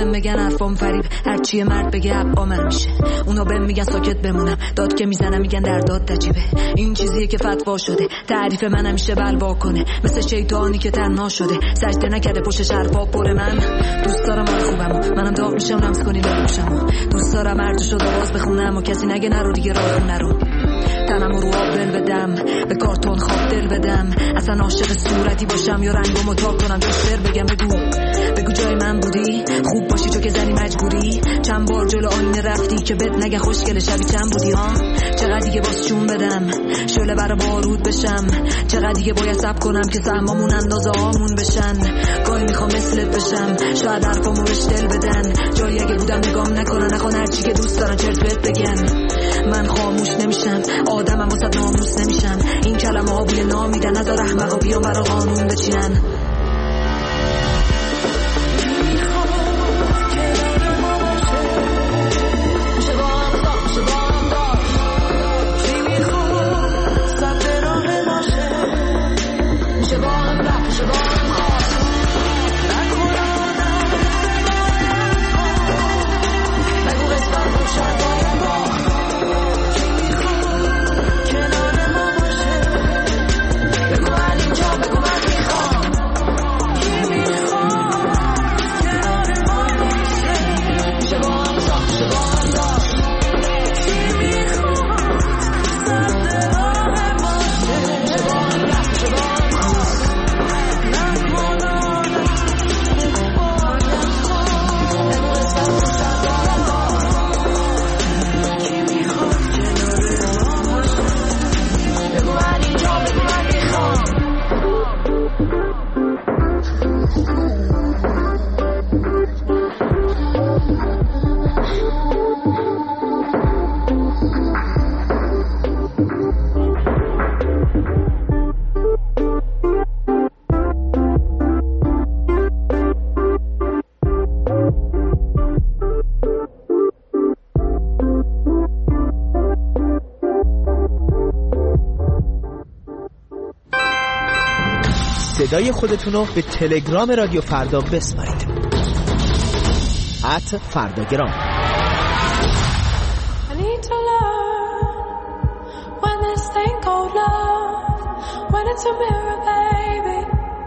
بهم میگن حرفام فریب، هرچی مرد بگه حقا من میشه. اونا بهم میگن ساکت بمونم، داد که میزنم میگن در داد عجیبه. این چیزیه که فتوا شده، تعریف من همیشه بلوا کنه، مثل شیطانی که تنها شده، سجده نکرده پشت حرفا پر. من دوست دارم حال خوبمو، منم داغ میشم لمس کنی دلشمو. دوست دارم هر جو شده باز بخونم و کسی نگه نرو دیگه راه نرو. تنمو رو آب دل بدم، به کارتون خواب دل بدم، اصلا عاشق صورتی باشم یا رنگمو تا کنم دوستر بگم. بگو جای من بودی، خوب باشی تو که زنی مجبوری. چند بار جلو آینه رفتی که بد نگه خوشگل شبی چند بودی ها. چقدر دیگه باز چون بدم شعله برا بارود بشم، چقدر دیگه باید صبر کنم که سهمامون اندازه هامون بشن. گاهی میخوام مثلت بشم، شاید حرفامو بهش دل بدن، جایی اگه بودم نگام نکنن، نخوان هرچی که دوست دارن چرت بهت بگن. من خاموش نمیشم، آدمم واسه ناموس نمیشن، این کلمه ها بوی نامیدن، نذار احمقا بیان برا قانون بچینن. صدای خودتونو به تلگرام رادیو فردا بسپارید. @فرداگرام. I need to learn when this thing called love, when it's a mirror, baby.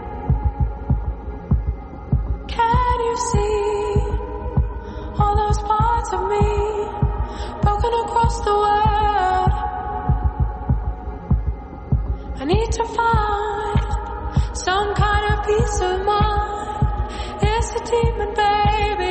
Can you see all those parts of me broken across the world? I need to find some kind of peace of mind. It's a demon, baby.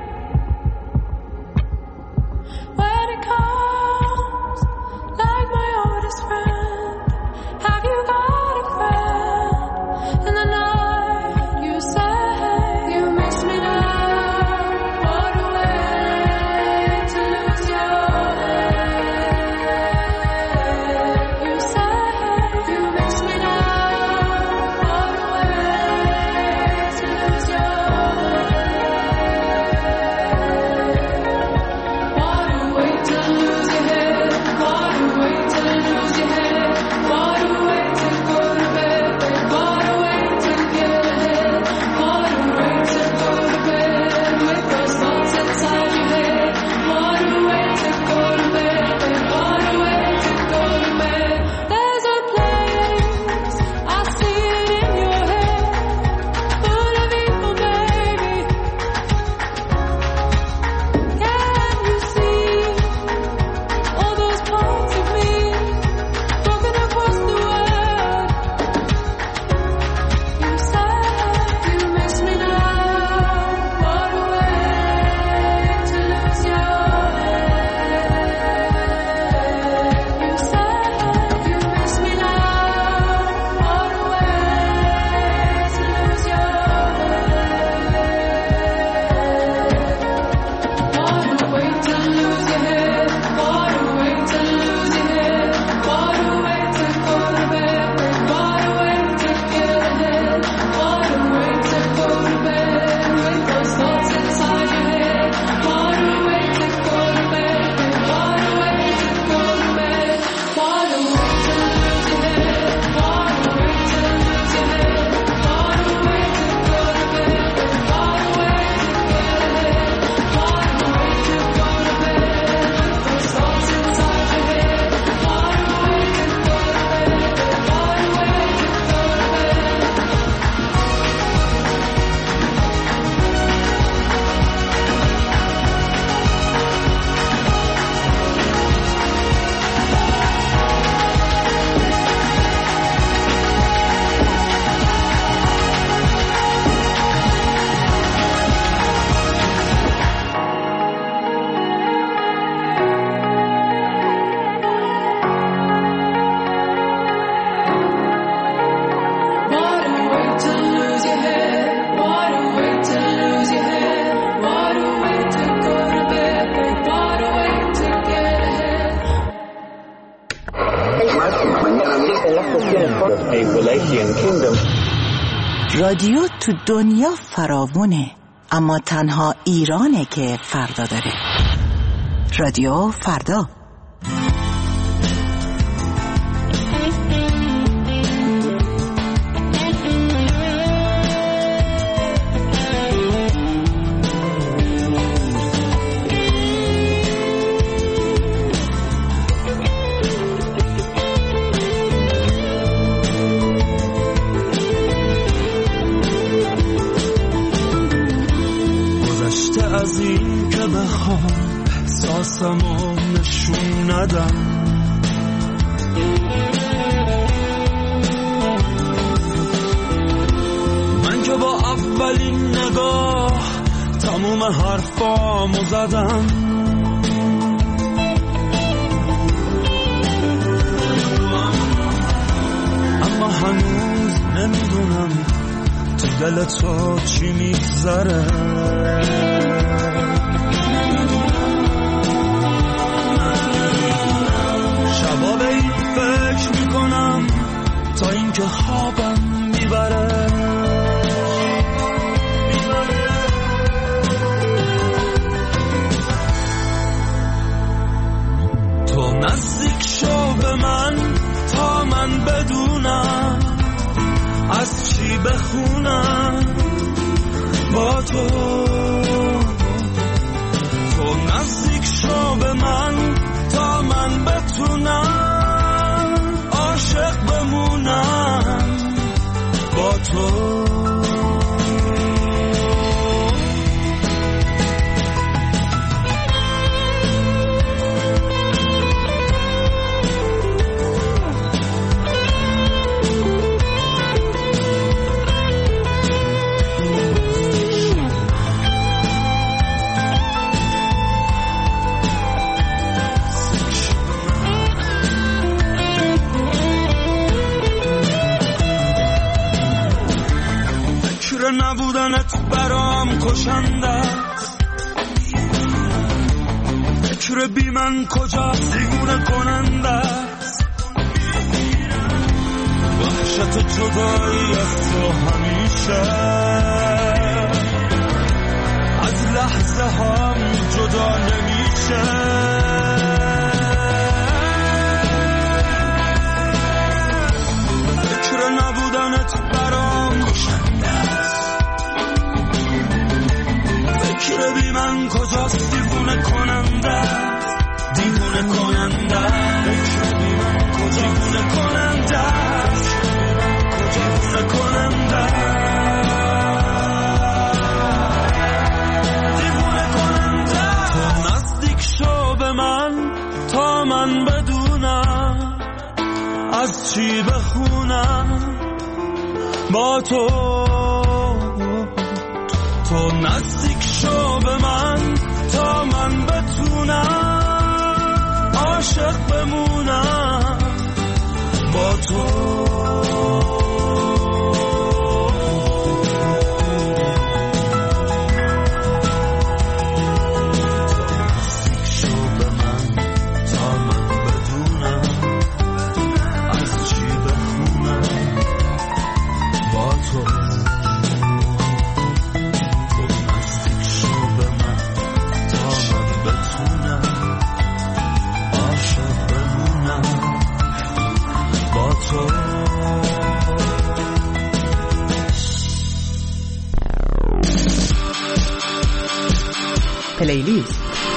When it comes, like my oldest friend, have you got a friend? In the night you say you miss me now. رادیو تو دنیا فراوونه، اما تنها ایرانه که فردا داره. رادیو فردا. از این که بخوام احساسمو نشون ندم، من که با اولین نگاه تموم حرفامو زدم، اما هنوز نمیدونم تو دل تو چی میگذره. شبا به این فکر میکنم تا اینکه خوابم میبره. تو نزدیک شو به من تا من بدونم از چی بخونم با تو. تو نزدیک شو به من تا من بتونم عاشق بمونم با تو. نبودنت برام کشنده است، فکر بی من کجا دیوونه کننده است، وحشت جدایی از تو همیشه از لحظه هم جدا نمیشه. فکر نبودنت برام کشنده است، فکر بی من کجاست دیوونه کننده، دیوونه کننده. فکر بی من کجا دیوونه کننده، دیوونه کننده، دیوونه کننده. تو نزدیک شو به من تا من بدونم از چی بخونم با تو. تو نزدیک شو به من تا من بتونم عاشق بمونم با تو. پلیلیست.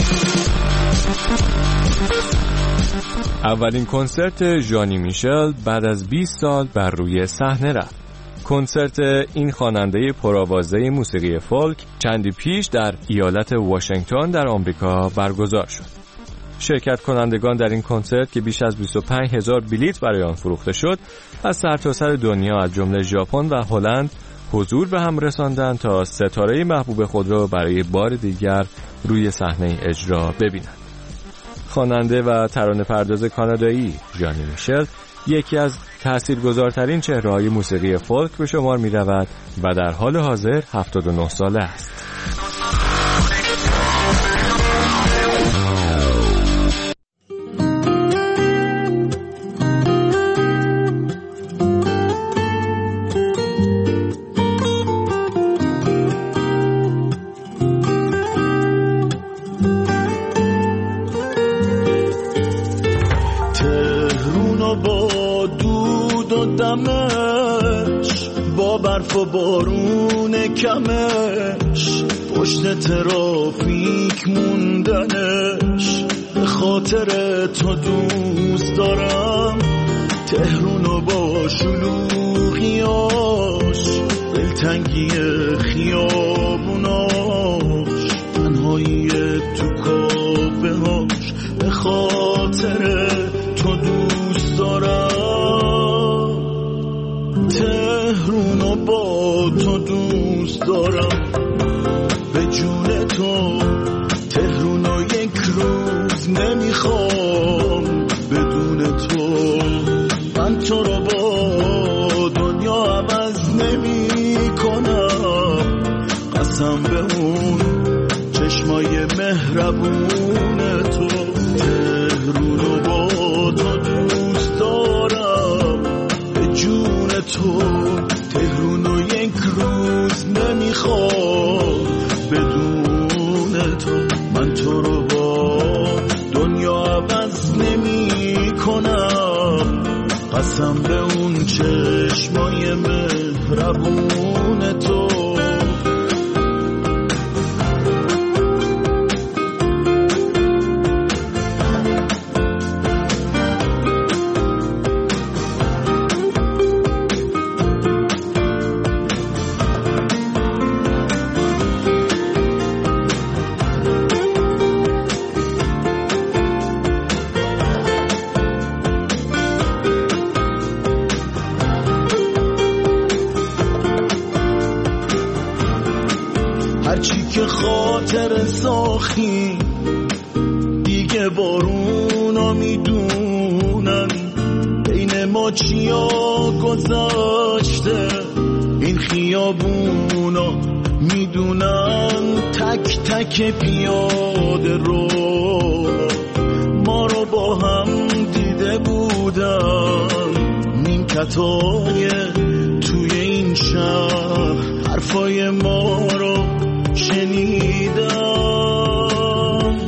اولین کنسرت ژانی میشل بعد از 20 سال بر روی صحنه رفت. کنسرت این خواننده پرآوازه موسیقی فولک چندی پیش در ایالت واشنگتن در آمریکا برگزار شد. شرکت کنندگان در این کنسرت که بیش از 25,000 بلیت برای آن فروخته شد، از سرتاسر دنیا از جمله ژاپن و هلند حضور به هم رساندند تا ستاره محبوب خود را برای بار دیگر روی صحنه اجرا ببینند. خواننده و ترانه‌پرداز کانادایی ژانی میشل یکی از تاثیرگذارترین چهره‌های موسیقی فولک به شمار می‌رود و در حال حاضر 79 ساله است. دمش با برف و بارون کمش پشت ترافیک موندنش به خاطر تو دوست دارم تهرونو با شلوغیاش دلتنگی خیابوناش تنهایی تو کافه هاش به خاطر تو دوست دارم تهرونو با تو دوست دارم به جون تو تهرونو یک روز نمیخوام بدون تو من تو رو با دنیا عوض نمی کنم قسم به اون چشمای مهربون تو تهرونو با تو دوست دارم به جون تو تهرونو یک روز نمیخوام بدون تو من تو رو با دنیا عوض نمی کنم قسم به اون چشمای مهربون تو هرچی که خاطر ساختی دیگه بارونا میدونن بین ما چیا گذاشته این خیابونا میدونن تک تک پیاده رو ما رو با هم دیده بودن نیمکتای توی این شهر حرفای ما رو شنیدم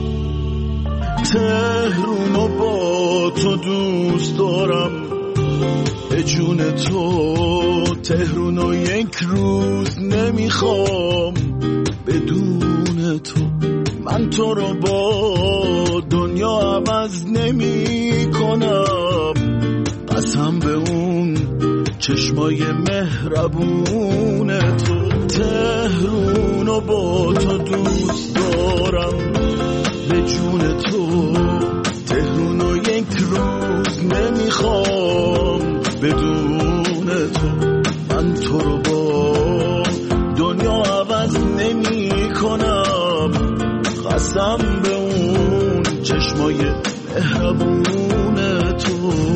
تهرونو با تو دوست دارم به جون تو تهرونو یک روز نمیخوام بدون تو من تو رو با دنیا عوض نمی کنم قسم به اون چشمای مهربون تو تهرونو با تو دوست دارم به جون تو تهرونو یک روز نمیخوام بدون تو من تو رو با دنیا عوض نمی کنم قسم به اون چشمای مهربون تو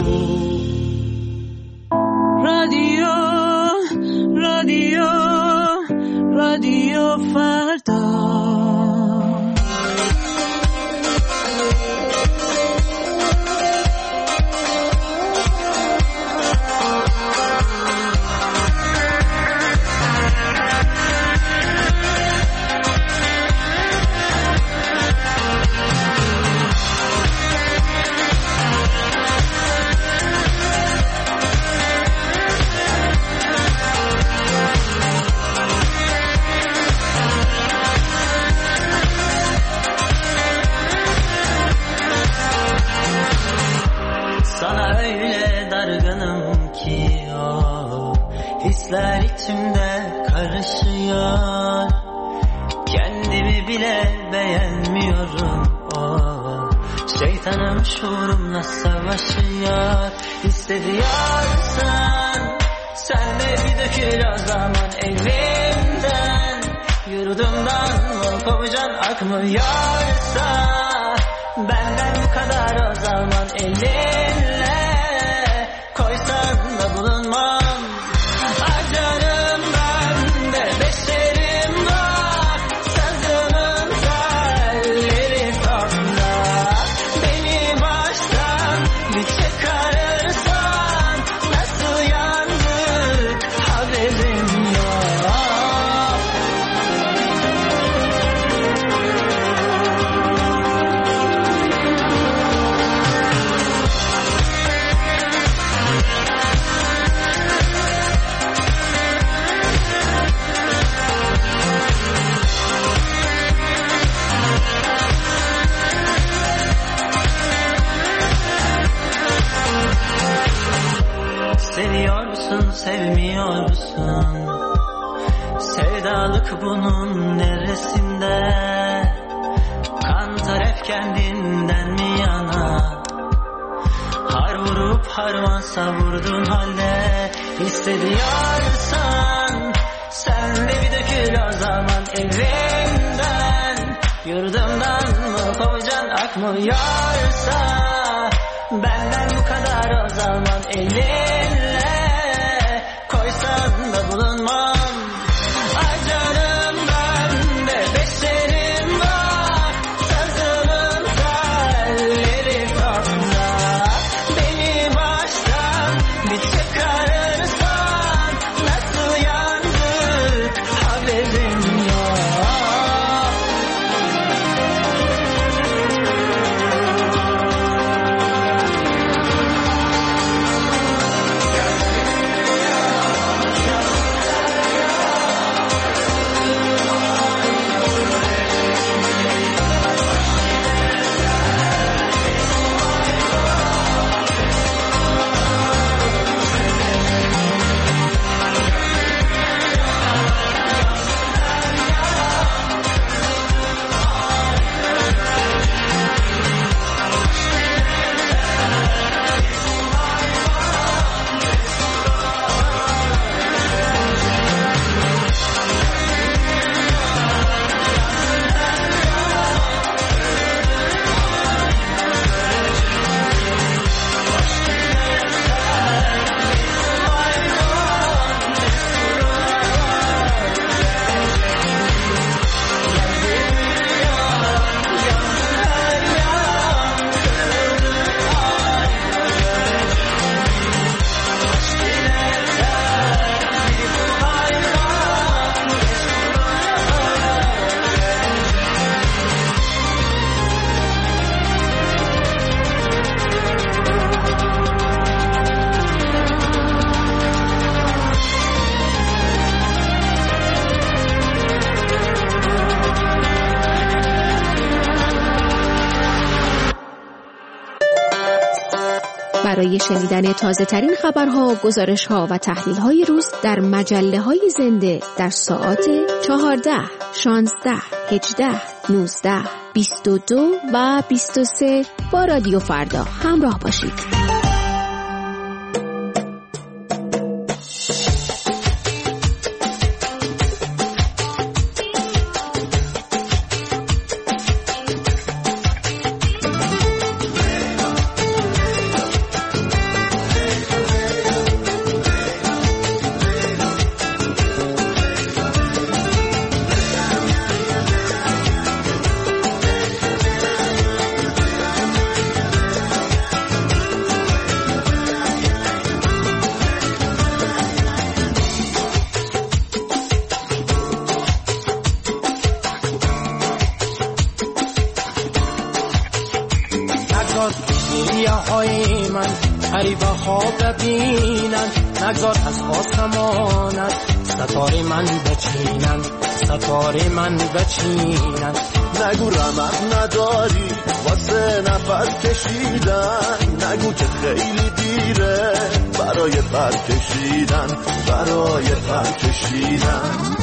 رادیو فردا Hisler içimde karışıyor Kendimi bile beğenmiyorum Şeytanım şuurumla savaşıyor Hissediyorsan sen de bir dökül o zaman elimden Yurdumdan kopacaksın akmıyorsa Benden bu kadar o zaman elinle Koysan da bulunmam sevmiyor musun? Sevdalık bunun neresinde? Kan taraf kendinden mi yana? Har vurup harman savurdun halde, hissediyorsan sen de bir dökül o zaman evimden. Yurdumdan mı kovacaksın akmıyorsa, benden bu kadar o zaman elinle koysan da bulunmam. Acarım ben de beşerim var, sazımın telleri sonda. Beni baştan bir çıkarırsan, nasıl yandık haberim yok. برای شنیدن تازه ترین خبرها، گزارش‌ها و تحلیل‌های روز در مجله‌های زنده در ساعات 14، 16، 18، 19، 22 و 23 با رادیو فردا همراه باشید. های من غریبه ها ببینن، نگذار از آسمانت ستاره من بچینن، ستاره من بچینن. نگو رمق نداری واسه نفس کشیدن، نگو که خیلی دیره برای پر کشیدن، برای پر کشیدن.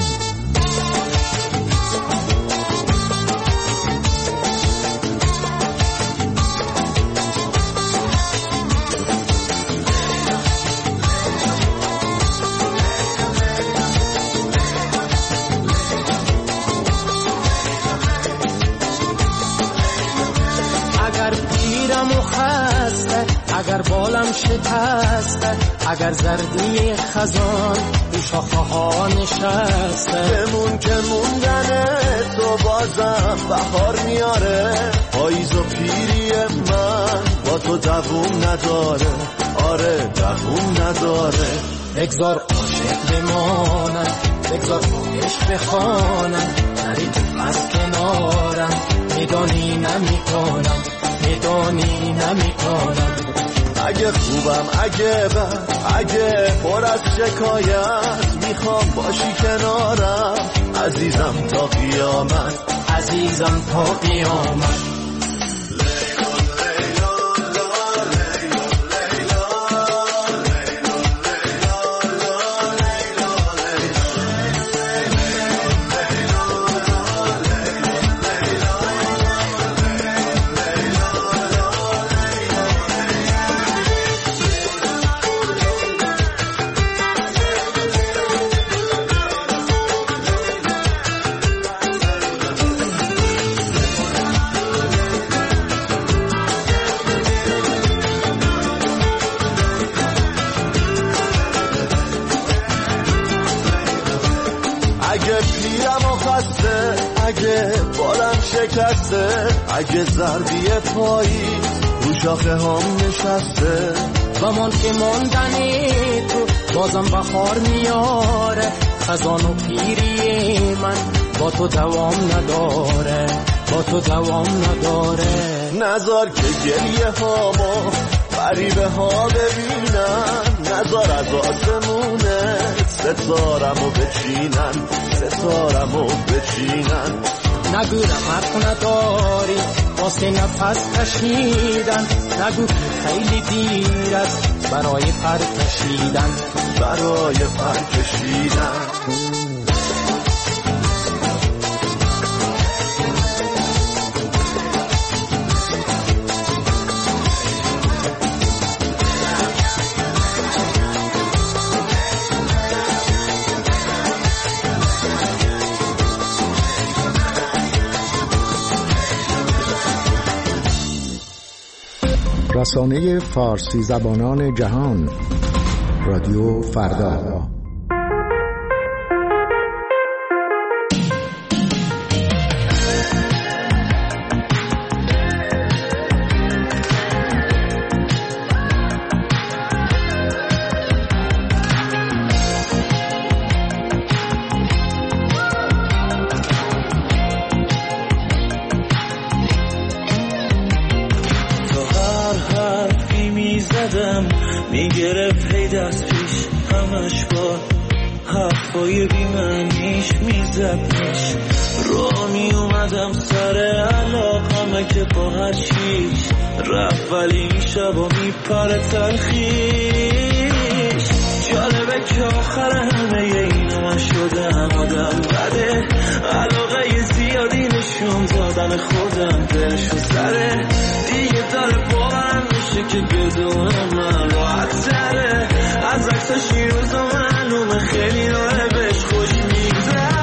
اگر بالم شکسته، اگر زردی خزان رو شاخه ها نشسته، بمون که موندن تو بازم بهار میاره، پاییز و پیری من با تو دووم نداره، آره دووم نداره. بگذار عاشق بمانن، بگذار عشق بخوانن، نری تو از کنارم، میدانی نمیکنم، میدانی نمیکنم. اگه خوبم اگه بد اگه پر از شکایت، میخوام باشی کنارم عزیزم تا قیامت، عزیزم تا قیامت. شکسته، اگه ضربی پایی رو شاخه هم نشسته، و من که ماندنی تو بازم بهار میاره، خزان و پیری من با تو دوام نداره، با تو دوام نداره. نذار که گریه هامو غریبه ها ببینن، نذار از آسمونه ستارمو بچینن، ستارمو بچینن. نگو حق نداری واسه نفس کشیدن، نگو که خیلی دیر است برای پر کشیدن، برای پر کشیدن. رسانه فارسی زبانان جهان، رادیو فردا. میگرفت هی دست پیش همش با حرفای بیمعنیش میزدنش، را میومدم سر علاقمه که با هر چیز رفت، ولی این شبا میپره تلخیش. جالبه که آخر همه اینو من شدم آدم بده، علاقه زیادی نشون دادم خودم دلشو سره، دیگه داره باورم میشه که بدونم من راحت تره، از عکساش این روزا معلومه خیلی داره بهش خوش میگذره.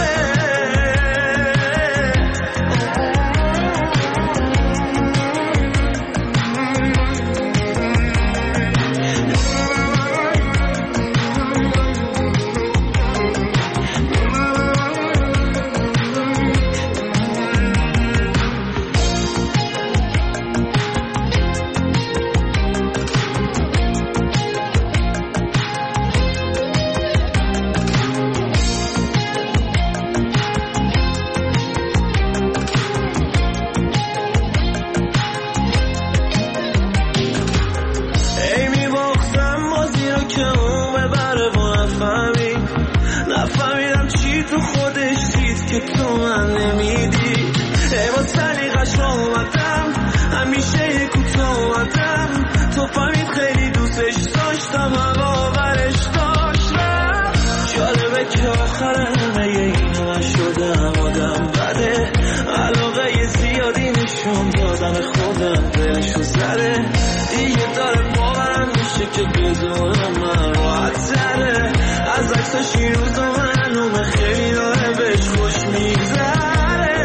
نفهمیدم چی تو خودش دید که تو من نمیدی، ای با سلیقش را اومدم همیشه یک کوتاه اومدم، تو فهمید خیلی دوستش داشتم هوا برش داشتم. جالبه که آخر همه اینو من شدم آدم بده، علاقه زیادی نشون دادم خودم دلشو زده، دیگه داره باورم میشه که بدونم من راحت تره، از عکساش این روزا معلومه خیلی داره بهش خوش میگذره.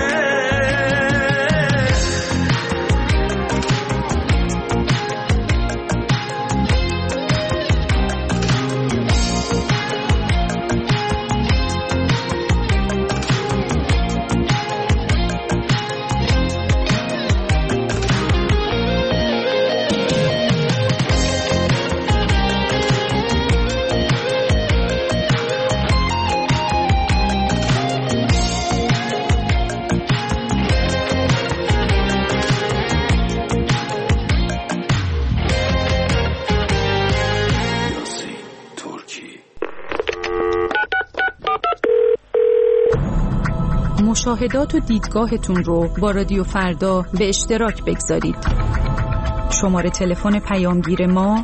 مشاهدات و دیدگاهتون رو با رادیو فردا به اشتراک بگذارید. شماره تلفن پیامگیر ما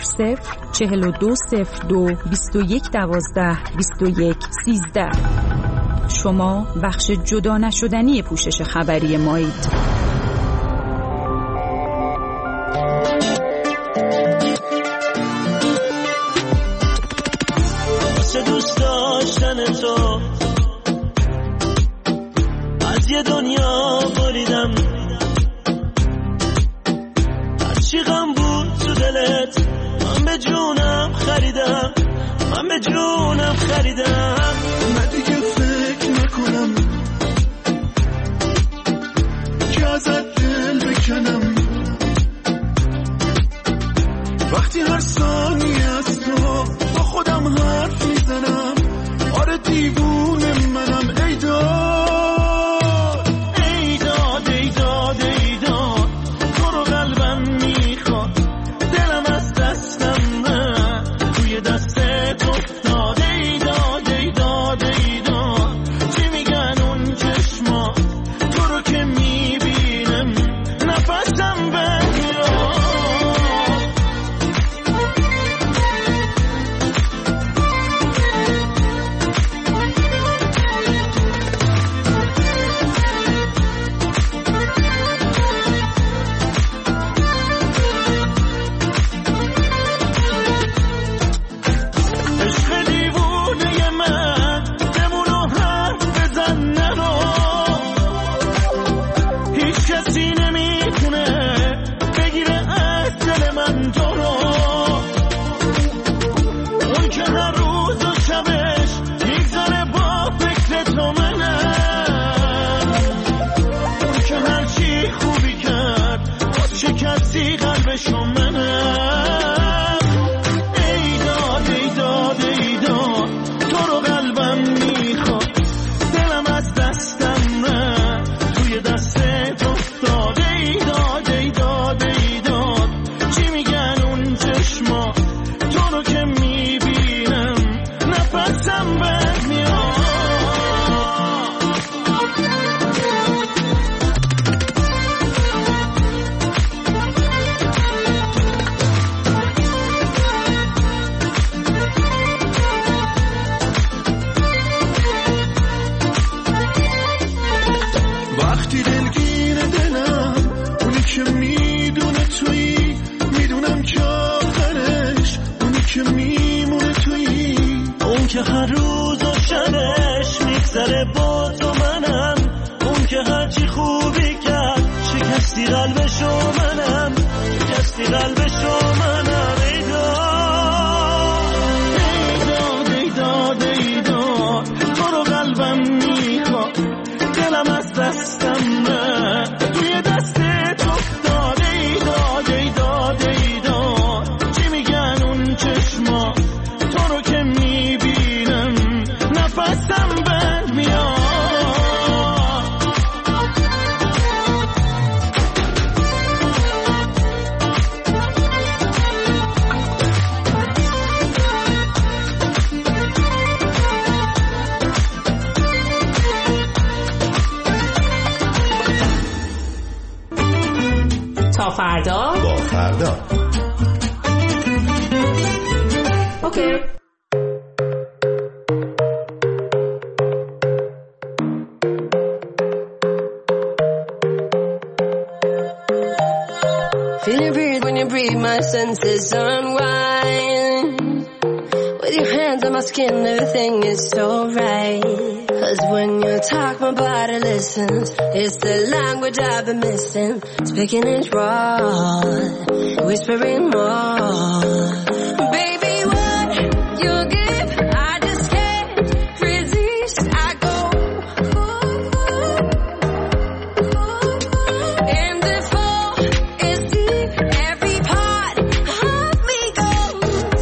00420221122113. شما بخش جدا نشدنی پوشش خبری مایید. دوست داشتن تو از یه دنیا بریدم، هرچی غم بود تو دلت من به جونم خریدم، من به جونم خریدم. من دیگه فکر نکنم میشکنم وقتی هر ثانیه از تو با خودم حرف میزنم. آره دیوونه منم. ای داد ای داد ای داد ای داد تو رو قلبم میخواد دلم از دستم نه توی دستت افتاد. ای داد ای داد ای داد چی میگن اون چشما تو رو که میبینم نفسم بمیاد. شکستی قلبشو منم. ای داد ای داد ای داد تو رو قلبم میخواد دلم از دستم نه توی دستت افتاد. ای داد ای داد ای داد چی میگن اون چشما تو رو که میبینم نفسم بد میاد. وقتی دلگیر دلم اونی که میدونه تویی میدونم که آخرش اونی که میمونه تویی اون که هر روز و شبش میگذره با تو منم اون که هرچی خوبی کرد شکستی قلبشو منم شکستی قلبشو منم. ای داد ای داد ای داد تو رو قلبم میخواد دلم از دستم نه توی دستت افتاد. ای داد ای داد ای داد چی میگن اون چشما تو رو که میبینم نفسم بند میاد. تا فردا با فردا. اوکی. Feeling weird when you breathe, my senses unwind. With your hands on my skin, everything is so right. 'Cause when you talk, my body listens. It's the language I've been missing. Speaking it raw, whispering more. Baby, what you give, I just can't resist. I go, and the fall is deep. Every part of me goes.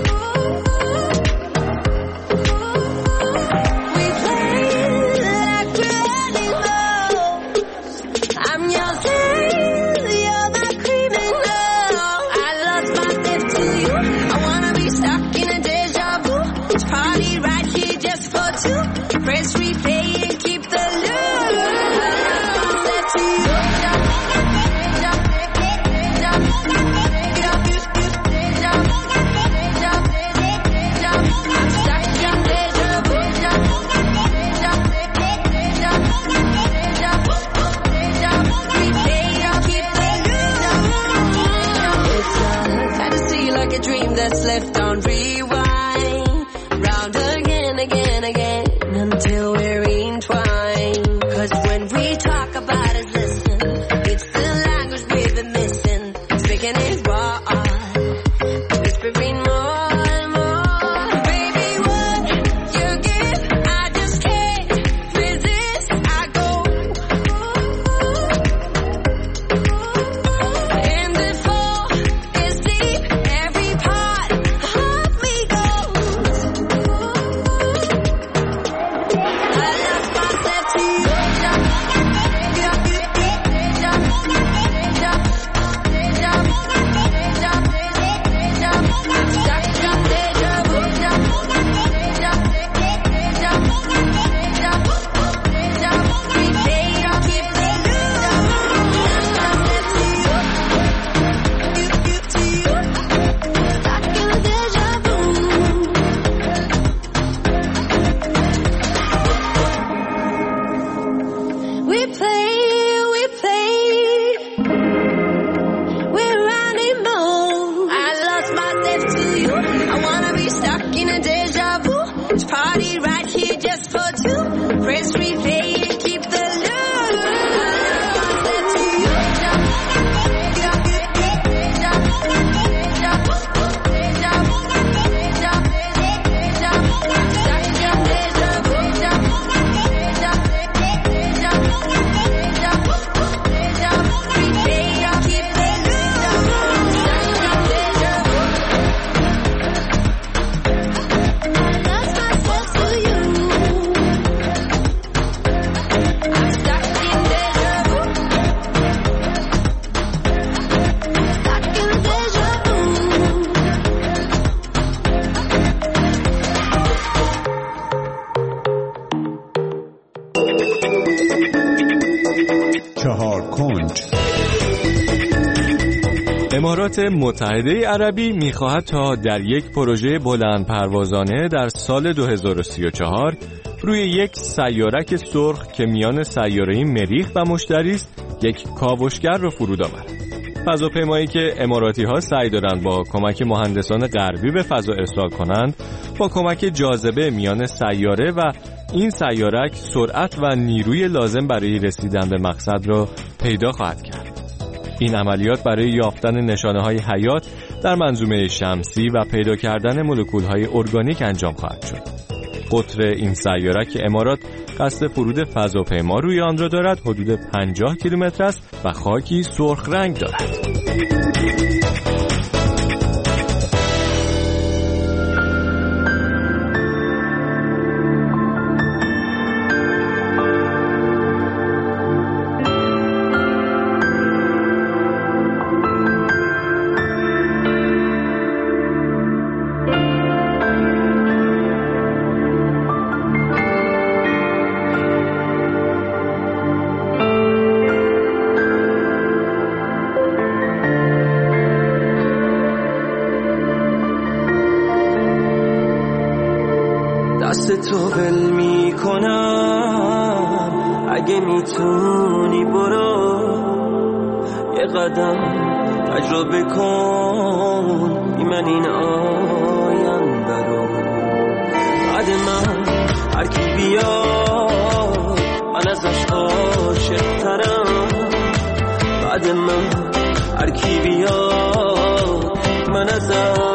We play like we're animals. I'm your slave, you're my criminal. I lost myself to you. I wanna be stuck in a deja vu. It's party right here just for two. Press replay and keep the loop. I lost myself to you. I'm stuck in deja vu. Replay and keep the loop. It's a fantasy like a dream that's left on rewind. Round again, again, again, until we're entwined. 'Cause when we talk about it, listen, it's the language we've been missing. Speaking it raw, whispering more and more. Baby, what you give, I just can't resist. I go, چهار کنج. امارات متحده عربی می‌خواهد تا در یک پروژه بلند پروازانه در سال 2034 روی یک سیارک سرخ که میان سیاره مریخ و مشتری است یک کاوشگر را فرود آورد. فضاپیمایی که اماراتی‌ها سعی دارند با کمک مهندسان غربی به فضا ارسال کنند با کمک جاذبه میان سیاره و این سیارک سرعت و نیروی لازم برای رسیدن به مقصد را پیدا خواهد کرد. این عملیات برای یافتن نشانه‌های حیات در منظومه شمسی و پیدا کردن مولکول‌های ارگانیک انجام خواهد شد. قطر این سیارک امارات قصد فرود فضاپیما روی آن را دارد حدود 50 کیلومتر است و خاکی سرخ رنگ دارد. دست تو ول میکنم اگه میتونی برو یه قدم تجربه کن بی من این آینده رو. بعد من هر کی بیاد من ازش عاشق ترم. بعد من هر کی بیاد من ازش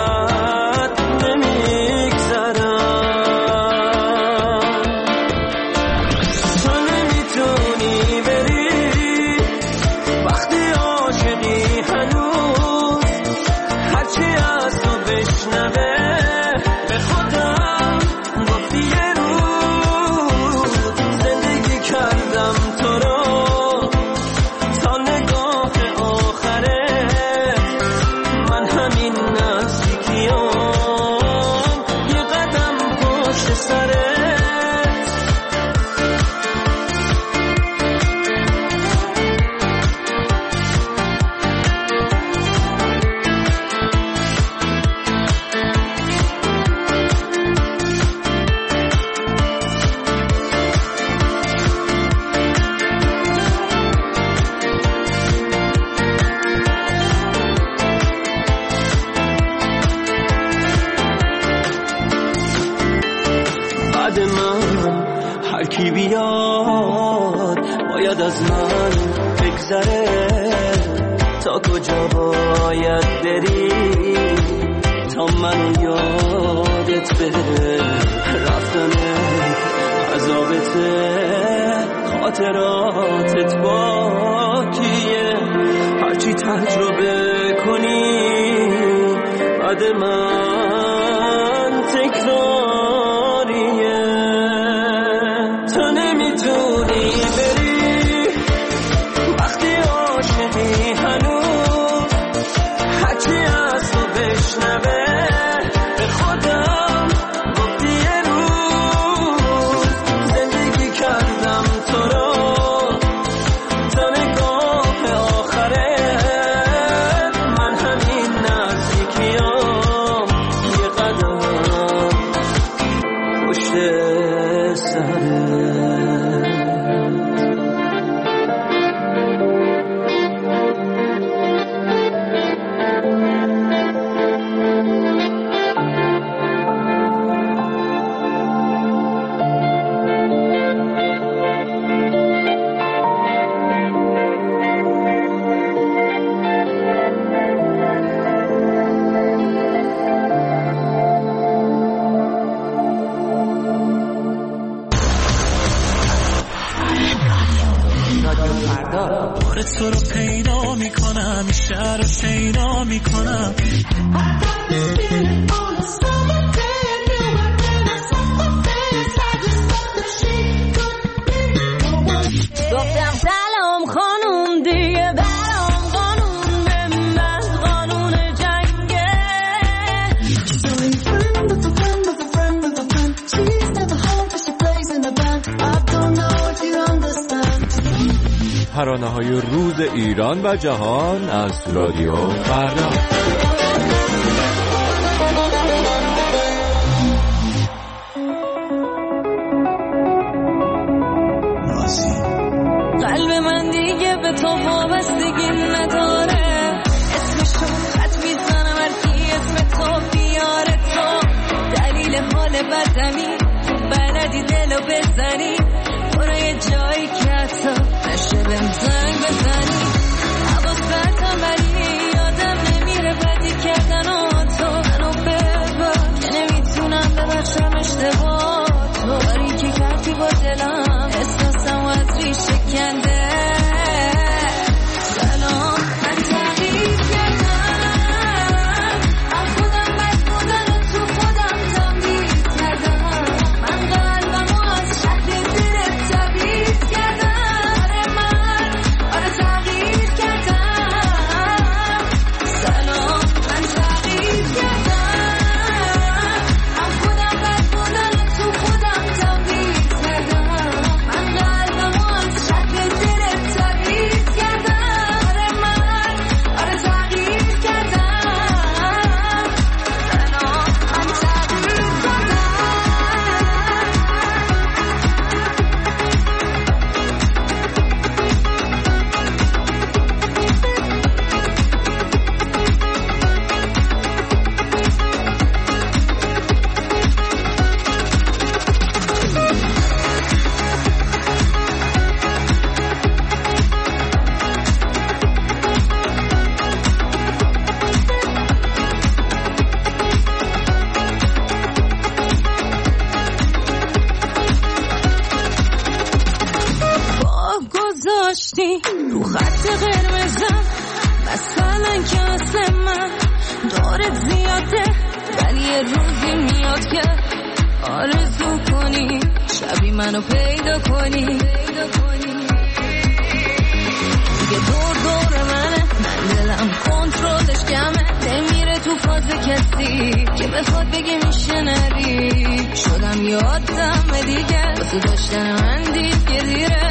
کی بیاد باید از من بگذره. تا کجا باید بری تا منو یادت بره. رفتن عذابته خاطراتت باکیه. هرچی تجربه کنی بعد من تکراریه. تو نمیتونی بری وقتی عاشقی هنوز. هرچی از تو بشنوه به خودم گفتی یه روز زندگی کردم تو رو تا نگاه آخره. من همین نزدیکیام یه قدم پشت سره. تو رو پیدا میکنم این شهر رو شیدا میکنم. گفتم سلام خانوم دیگه برام قانون به من قانون جنگه. So you friend of a friend of a friend of a friend. She's never home but she plays in the band. I don't know if you understand. ترانه‌های روز ایران و جهان از رادیو فردا. قلب من دیگه به تو وابستگی نداره، اسمشو خط میزنم هر کی اسم تو بیاره، تو دلیل حال بدنی بلدی دلو بزنی، برو یه جایی که حتی نشه بهم زنگ بزنی، حواستم ولی یادم نمیره بدی کردن تو منو ببر که نمیتونم ببخشم اشتباه تو، کاری که کردی با دلم احساسم و از ریشه کنده. سلام من تغییر کردم، از خودم بد بودن و تو خودم تمدید کردم، من قلبم و از شهر دلت تبعید کردم، آره تغییر کردم. سلام من تغییر کردم، از خودم بد بودن و تو خودم تمدید کردم، من قلبم و از شهر دلت تبعید کردم، آره تغییر کردم. سلام من تغییر کردم. گذاشتی رو خط قرمزم، مثلا که اصل من دارت زیاده، ولی یه روزی میاد که آرزو کنی شبی منو پیدا کنی، دیگه دور دور منه، من دلم کنترلش کمه، نمیره تو فاز کسی که بخواد بگه میشه نری، شدم یادم دیگه واسه داشتن من دیگه دیره.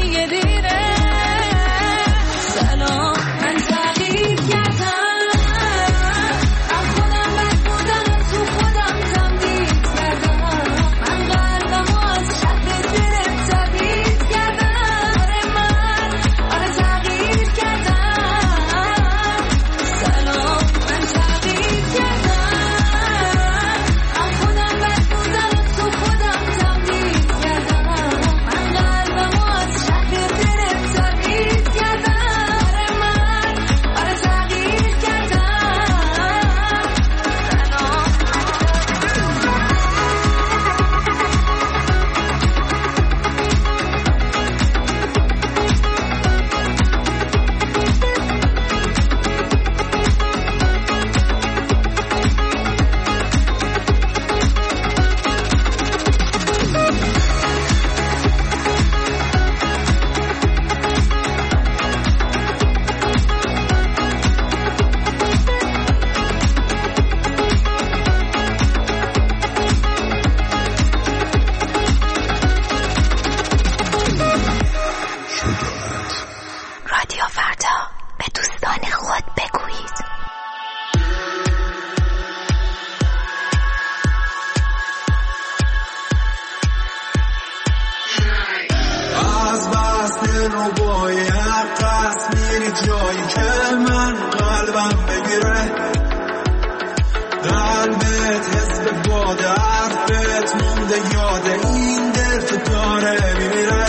سلام من تغییر کردم، از خودم بد بودن و تو خودم تمدید کردم، من قلبم و از شهر دلت تبعید کردم، آره تغییر کردم. سلام من تغییر کردم، از خودم بد بودن و تو خودم تمدید کردم، من قلبم و از شهر دلت تبعید کردم، آره تغییر کردم. رادیو فردا، به دوستان خود بگویید. از بس رو باید پس میری جایی که من قلبم بگیره، قلبت حس به باد حرفت مونده، یاد این دل تو داره میمیره،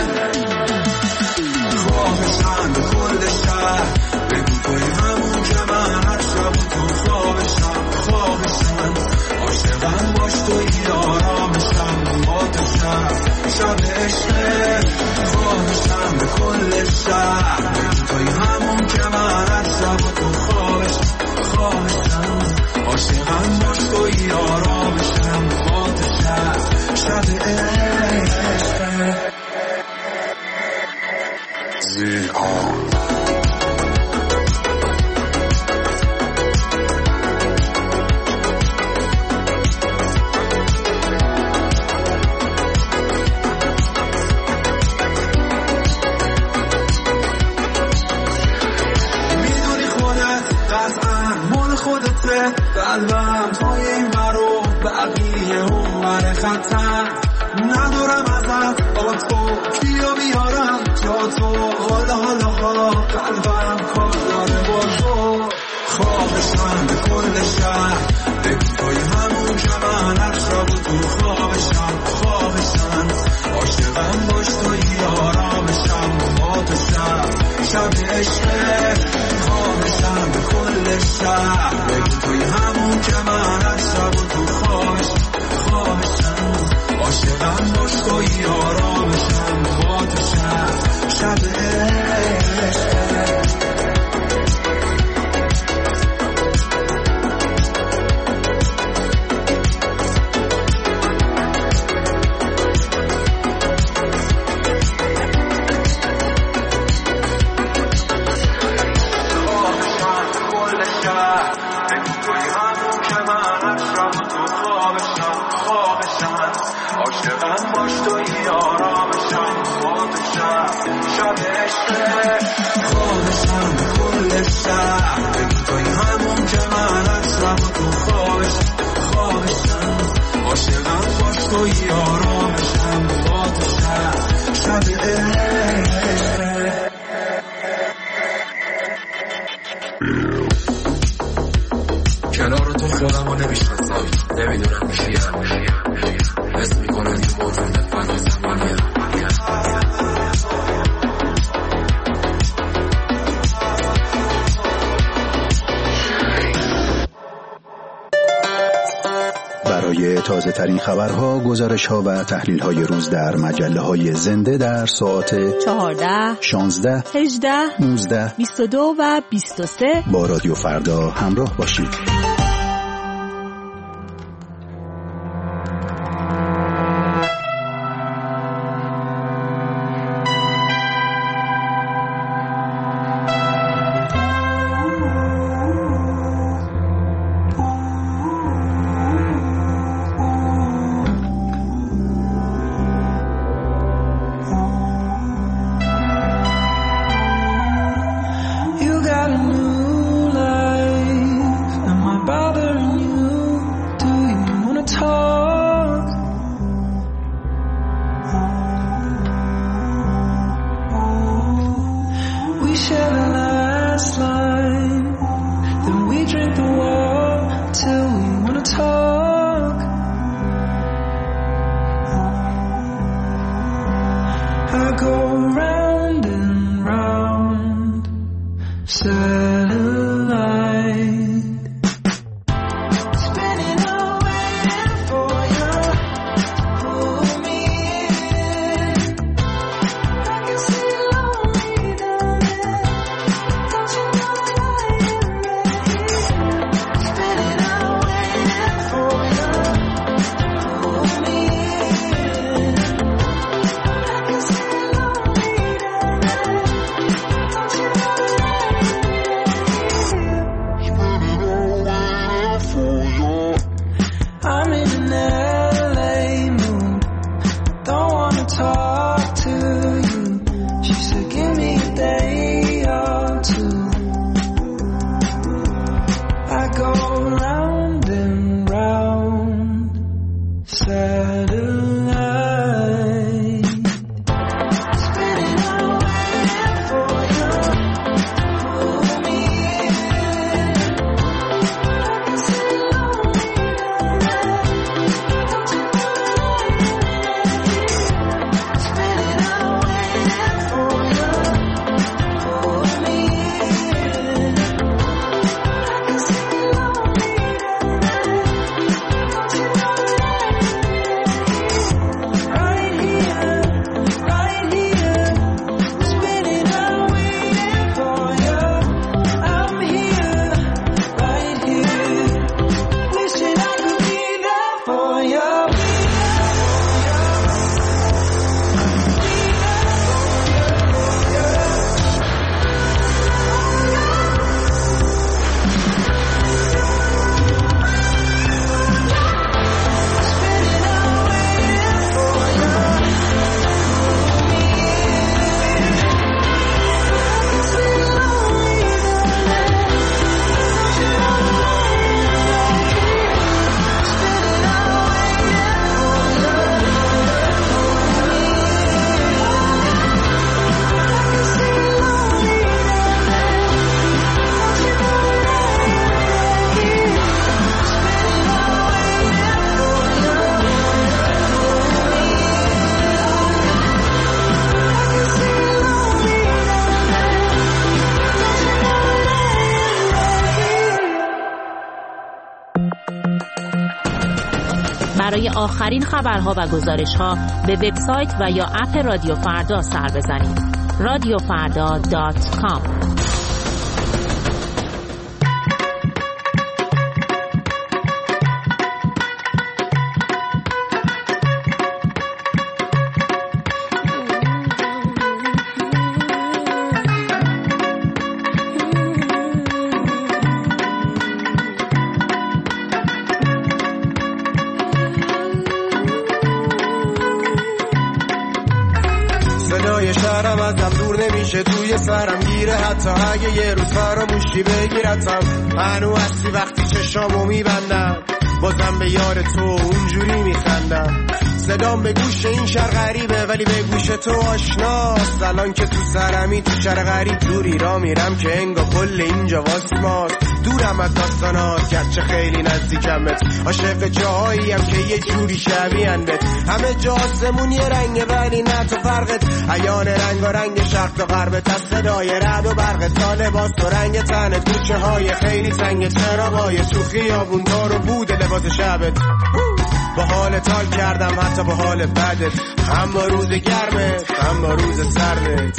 خواهشم به کل شهر بگو توی همون که من هر شب تو خوابشم، خواهشم عاشقم باش توی آرامشم، با تو شب عشقه، خواهشم به کل شهر بگو توی همون که من هر شب تو خوابشم، خواهشم عاشقم باش توی آرامشم، با تو شب عشقه. یادته قلبم توی این برو بقیه اون ور خطن ندارم ازت با تو کیو بیارم جا تو حالا قلبم کار داره با تو خوابشم به کل شهر بگو توی همون که من عطرا بود تو خوابشم عاشقم باش توی آرامشم با تو شب عشقه خوابشم به کل شهر بگو توی همون که من عطرا بود تو خوابشم عاشقم باش توی آرامشم با تو شب عشقه کنار تو خودم رو نمیشناسم نمیدونم کیم حس میکنم یه موجود فضا زمانیه برای تازه ترین خبرها، گزارش ها و تحلیل های روز در مجله های زنده در ساعت 14 16 18 19 22 و 23 با رادیو فردا همراه باشید. برای آخرین خبرها و گزارش‌ها به وبسایت و یا اپ رادیو فردا سر بزنید. radiofarda.com. شهرم ازم دور نمیشه، توی سرم گیره، حتی اگه یه روز فراموشی بگیرتم. هنو هستی وقتی چشامو میبندم، بازم به یار تو اونجوری میخندم. صدام به گوش این شهر غریبه ولی به گوش تو آشناست. الان که تو سرمی تو شهر غریب دوری را میرم که انگار کل اینجا واسماست. دورم از داستانات گرچه خیلی نزدیکمت، عاشق جاهاییم که یه جوری شبیهن بهت. همه جا آسمون یه رنگه ولی نه تو فرقت، عیان رنگ و رنگ شرق تا غربت. از صدای رعد و برقت تا لباس و رنگ تنت، کوچه های خیلی تنگ، چراغای تو خیابون دار و بود لباس شبت. با حال تال کردم حتی با حال بدت، هم با روز گرمت هم با روز سردت.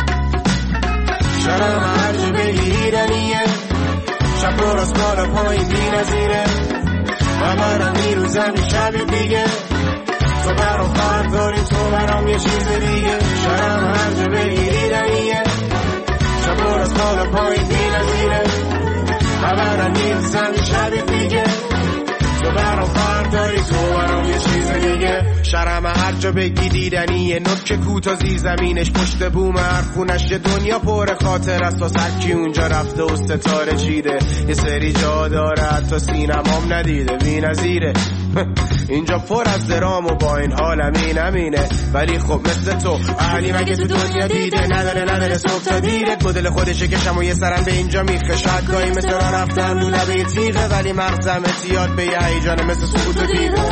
شرم هر جا بگیرنیه، شب رو راست بالا پایین بی نظیره. و منم میروزم شب دیگه، تو برام فرق داری، تو برام یه چیز دیگه. شرم هر جا بگیرنیه، شب رو راست بالا پایین بی نظیره. و منم میروزم شب دیگه، تو برام فرق داری، تو برام یه چیز دیگه. شرم هر جا بگی دیدنیه، نوک کوتا زیر زمینش، پشت بوم هر خونش یه دنیا پر خاطر است. واسه کی اونجا رفته و ستاره چیده، یه سری جا داره حتی سینمام ندیده. بی نظیره اینجا پر از درام و با این حالم اینمینه. ولی خب مثل تو اهلی مگه تو دنیا دیده، نداره صبح تا دیرت. مدل خودشه کشم و یه سرم به اینجا میخه. شاید گاهی مثل را رفتن رو لبه تیغه، ولی مغزم اتیاد به یه هیجانه مثل سکوت و دیده.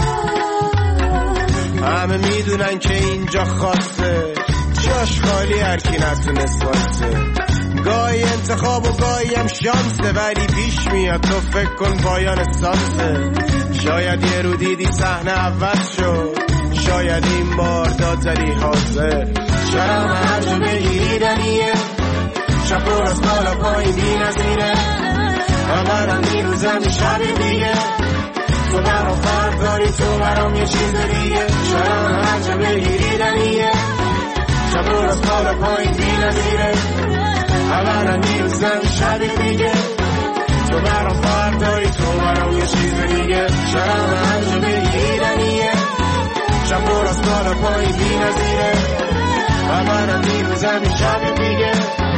همه میدونن که اینجا خاصه، جاش خالی هرکی نتونست واسه. گاهی انتخاب و گاهی هم شانسه، ولی پیش میاد تو فکر کن پایان سانسه. شاید یه رو دیدی صحنه عوض شد، شاید این بار دادزدی حاضر. شرم هر جا بگیریدنیه، شب رو از بالا پایین بی نظیره. و برم میروزم شب دیگه، تو برام فرق داری، تو برام یه چیز دیگه. شرم هر جا بگیریدنیه، شب رو از بالا پایین بی نظیره. و برم میروزم شب دیگه، تو برام فرق داری، تو برام یه چیز دیگه. شرم هر جا بگیریدنیه، شب رو از بالا پایین بی نظیره. و برم میروزم شب دیگه،